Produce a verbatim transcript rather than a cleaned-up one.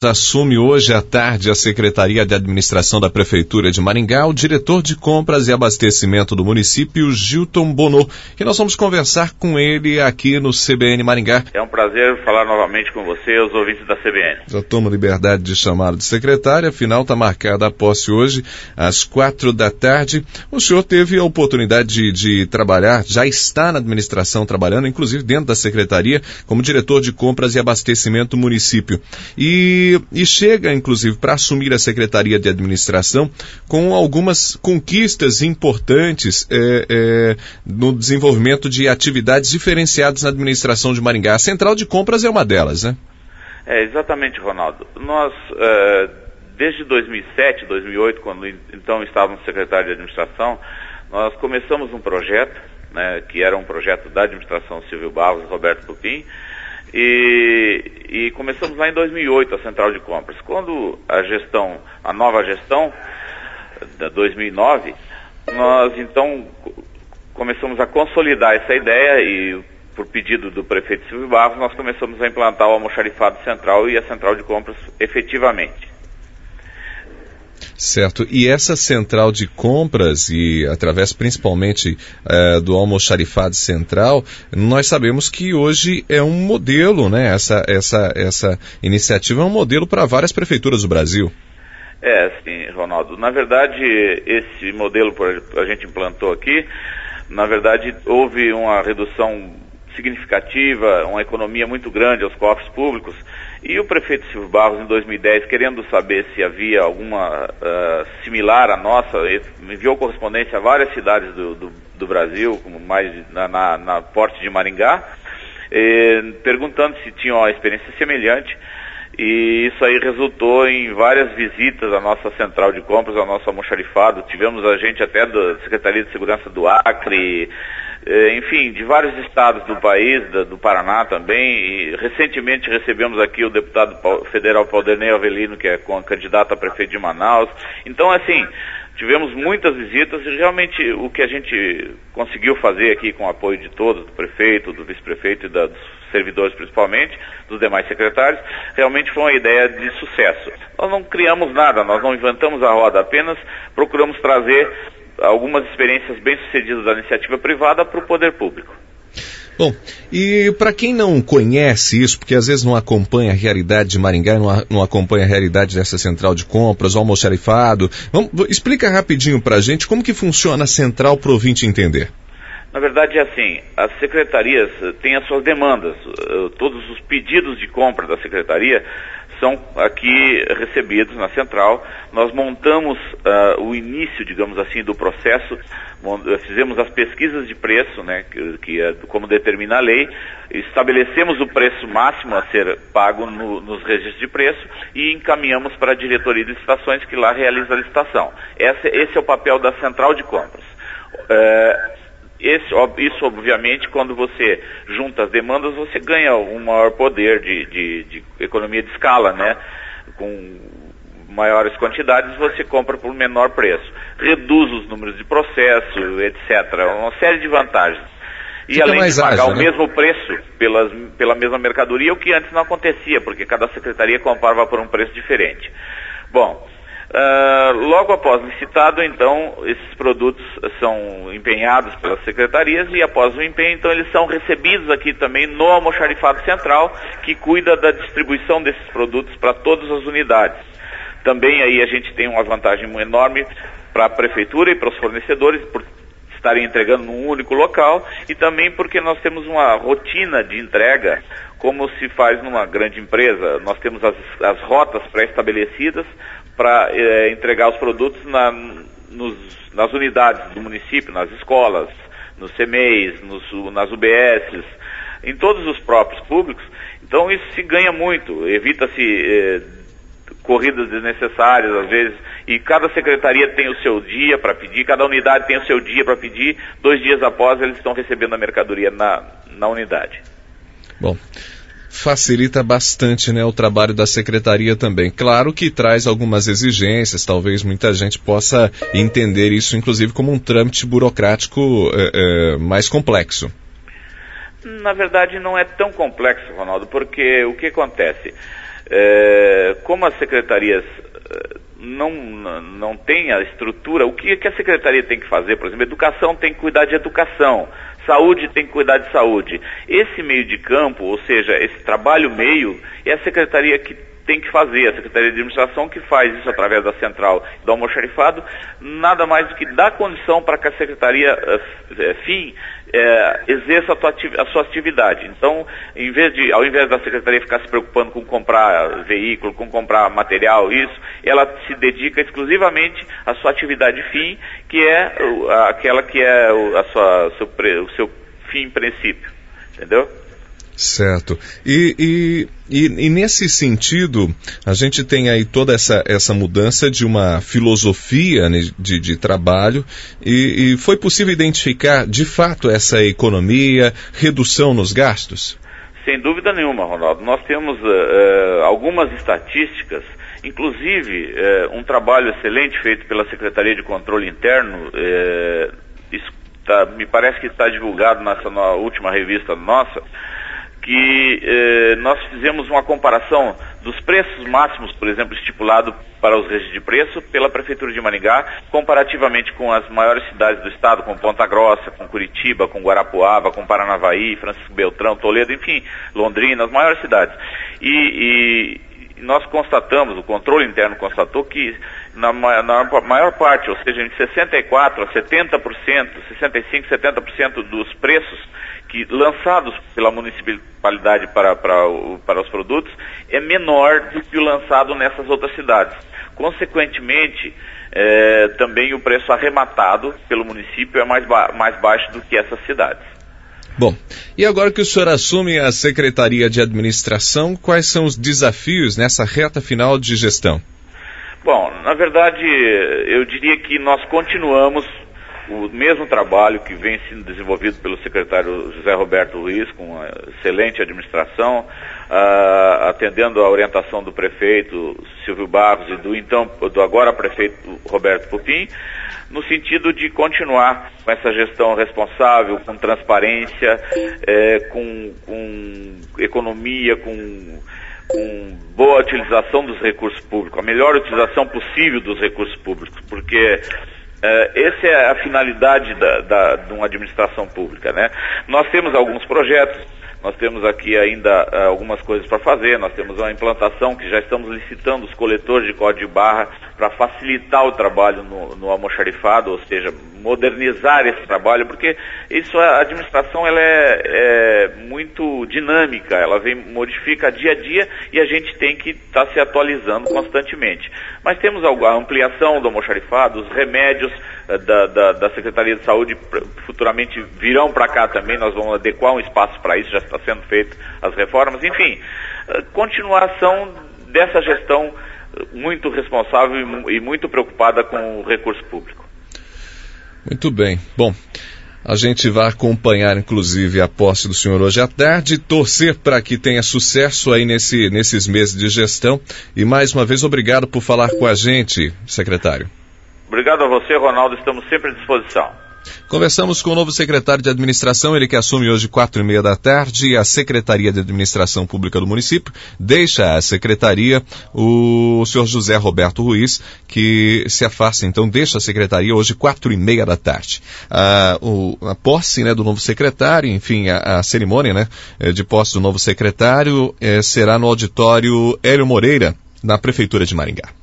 Assume hoje à tarde a Secretaria de Administração da Prefeitura de Maringá o diretor de Compras e Abastecimento do município, Gilton Bonô, e nós vamos conversar com ele aqui no C B N Maringá. É um prazer falar novamente com você, os ouvintes da C B N. Já tomo liberdade de chamá-lo de secretário, afinal está marcada a posse hoje às quatro da tarde. O senhor teve a oportunidade de, de trabalhar, já está na administração trabalhando, inclusive dentro da secretaria, como diretor de Compras e Abastecimento do município. E E chega, inclusive, para assumir a Secretaria de Administração com algumas conquistas importantes é, é, no desenvolvimento de atividades diferenciadas na administração de Maringá. A Central de Compras é uma delas, né? É, exatamente, Ronaldo. Nós, é, desde dois mil e sete, dois mil e oito, quando então estávamos secretário de Administração, nós começamos um projeto, né, que era um projeto da administração Silvio Barros e Roberto Pupim, E, e começamos lá em dois mil e oito a Central de Compras. Quando a gestão, a nova gestão, da dois mil e nove, nós então começamos a consolidar essa ideia e, por pedido do prefeito Silvio Barros, nós começamos a implantar o almoxarifado central e a Central de Compras efetivamente. Certo. E essa central de compras, e através principalmente eh, do almoxarifado central, nós sabemos que hoje é um modelo, né? Essa, essa, essa iniciativa é um modelo para várias prefeituras do Brasil. É, sim, Ronaldo. Na verdade, esse modelo que a gente implantou aqui, na verdade, houve uma redução significativa, uma economia muito grande aos cofres públicos, e o prefeito Silvio Barros, em dois mil e dez, querendo saber se havia alguma uh, similar à nossa, enviou correspondência a várias cidades do, do, do Brasil, como mais na, na, na porte de Maringá, eh, perguntando se tinham uma experiência semelhante, e isso aí resultou em várias visitas à nossa central de compras, ao nosso almoxarifado. Tivemos a gente até da Secretaria de Segurança do Acre, enfim, de vários estados do país, do Paraná também, e recentemente recebemos aqui o deputado federal Paulderney Avelino, que é candidato a prefeito de Manaus. Então, assim, tivemos muitas visitas e realmente o que a gente conseguiu fazer aqui com o apoio de todos, do prefeito, do vice-prefeito e dos servidores principalmente, dos demais secretários, realmente foi uma ideia de sucesso. Nós não criamos nada, nós não inventamos a roda, apenas procuramos trazer algumas experiências bem-sucedidas da iniciativa privada para o poder público. Bom, e para quem não conhece isso, porque às vezes não acompanha a realidade de Maringá, não, a, não acompanha a realidade dessa central de compras, o almoxarifado, vamos, explica rapidinho para a gente como que funciona a central para o ouvinte entender. Na verdade é assim, as secretarias têm as suas demandas, todos os pedidos de compra da secretaria são aqui recebidos na central. Nós montamos uh, o início, digamos assim, do processo, fizemos as pesquisas de preço, né, que, que é como determina a lei, estabelecemos o preço máximo a ser pago no, nos registros de preço e encaminhamos para a diretoria de licitações, que lá realiza a licitação. Esse, esse é o papel da central de compras. Uh, Esse, isso, obviamente, quando você junta as demandas, você ganha um maior poder de, de, de economia de escala, né? Com maiores quantidades, você compra por menor preço. Reduz os números de processo, etcétera. Uma série de vantagens. E Fica além de pagar ágil, o né? mesmo preço pelas, pela mesma mercadoria, o que antes não acontecia, porque cada secretaria comprava por um preço diferente. Bom... Uh, logo após licitado, então, esses produtos são empenhados pelas secretarias e após o empenho, então, eles são recebidos aqui também no almoxarifado central, que cuida da distribuição desses produtos para todas as unidades. Também aí a gente tem uma vantagem enorme para a prefeitura e para os fornecedores, por estarem entregando num único local, e também porque nós temos uma rotina de entrega, como se faz numa grande empresa. Nós temos as, as rotas pré-estabelecidas para eh, entregar os produtos na, nos, nas unidades do município, nas escolas, nos C M E Is, nos, nas U B Ss, em todos os próprios públicos. Então isso se ganha muito, evita-se eh, corridas desnecessárias às vezes, e cada secretaria tem o seu dia para pedir, cada unidade tem o seu dia para pedir, dois dias após eles estão recebendo a mercadoria na, na unidade. Bom, facilita bastante, né, o trabalho da secretaria também. Claro que traz algumas exigências, talvez muita gente possa entender isso, inclusive, como um trâmite burocrático é, é, mais complexo. Na verdade, não é tão complexo, Ronaldo, porque o que acontece? É, como as secretarias não, não têm a estrutura, o que, que a secretaria tem que fazer? Por exemplo, educação tem que cuidar de educação, saúde tem que cuidar de saúde. Esse meio de campo, ou seja, esse trabalho meio, é a secretaria que tem que fazer, a Secretaria de Administração que faz isso através da central do almoxarifado, nada mais do que dar condição para que a Secretaria uh, FIM uh, exerça a, tua, a sua atividade. Então, em vez de, ao invés da Secretaria ficar se preocupando com comprar veículo, com comprar material, isso, ela se dedica exclusivamente à sua atividade FIM, que é uh, aquela que é o, a sua, o, seu, o seu fim princípio, entendeu? Certo. E, e, e, e nesse sentido, a gente tem aí toda essa, essa mudança de uma filosofia, né, de, de trabalho e, e foi possível identificar, de fato, essa economia, redução nos gastos? Sem dúvida nenhuma, Ronaldo. Nós temos uh, algumas estatísticas, inclusive uh, um trabalho excelente feito pela Secretaria de Controle Interno, uh, isso tá, me parece que está divulgado nessa na última revista nossa, que eh, nós fizemos uma comparação dos preços máximos, por exemplo, estipulado para os registros de preço pela Prefeitura de Maringá, comparativamente com as maiores cidades do estado, com Ponta Grossa, com Curitiba, com Guarapuava, com Paranavaí, Francisco Beltrão, Toledo, enfim, Londrina, as maiores cidades. E, e nós constatamos, o controle interno constatou que na, na maior parte, ou seja, em sessenta e quatro a setenta por cento, sessenta e cinco, setenta por cento dos preços que lançados pela municipalidade para, para, para os produtos é menor do que o lançado nessas outras cidades. Consequentemente, é, também o preço arrematado pelo município é mais, ba- mais baixo do que essas cidades. Bom, e agora que o senhor assume a Secretaria de Administração, quais são os desafios nessa reta final de gestão? Bom, na verdade, eu diria que nós continuamos o mesmo trabalho que vem sendo desenvolvido pelo secretário José Roberto Ruiz, com uma excelente administração, uh, atendendo a orientação do prefeito Silvio Barros e do então, do agora prefeito Roberto Pupim, no sentido de continuar com essa gestão responsável, com transparência, eh, com, com economia, com, com boa utilização dos recursos públicos, a melhor utilização possível dos recursos públicos, porque Uh, essa é a finalidade da, da, de uma administração pública, né? Nós temos alguns projetos, nós temos aqui ainda uh, algumas coisas para fazer, nós temos uma implantação que já estamos licitando os coletores de código de barra para facilitar o trabalho no, no almoxarifado, ou seja, modernizar esse trabalho, porque isso, a administração ela é, é muito dinâmica, ela vem, modifica dia a dia e a gente tem que estar tá se atualizando constantemente. Mas temos a ampliação do almoxarifado, os remédios uh, da, da, da Secretaria de Saúde futuramente virão para cá também, nós vamos adequar um espaço para isso, já está sendo feito as reformas, enfim, uh, continuação dessa gestão muito responsável e, e muito preocupada com o recurso público. Muito bem. Bom, a gente vai acompanhar, inclusive, a posse do senhor hoje à tarde, torcer para que tenha sucesso aí nesse, nesses meses de gestão. E, mais uma vez, obrigado por falar com a gente, secretário. Obrigado a você, Ronaldo. Estamos sempre à disposição. Conversamos com o novo secretário de Administração, ele que assume hoje quatro e meia da tarde a Secretaria de Administração Pública do município. Deixa a secretaria o senhor José Roberto Ruiz, que se afasta, então deixa a secretaria hoje quatro e meia da tarde. A, o, a posse, né, do novo secretário, enfim, a, a cerimônia, né, de posse do novo secretário eh, será no auditório Hélio Moreira, na Prefeitura de Maringá.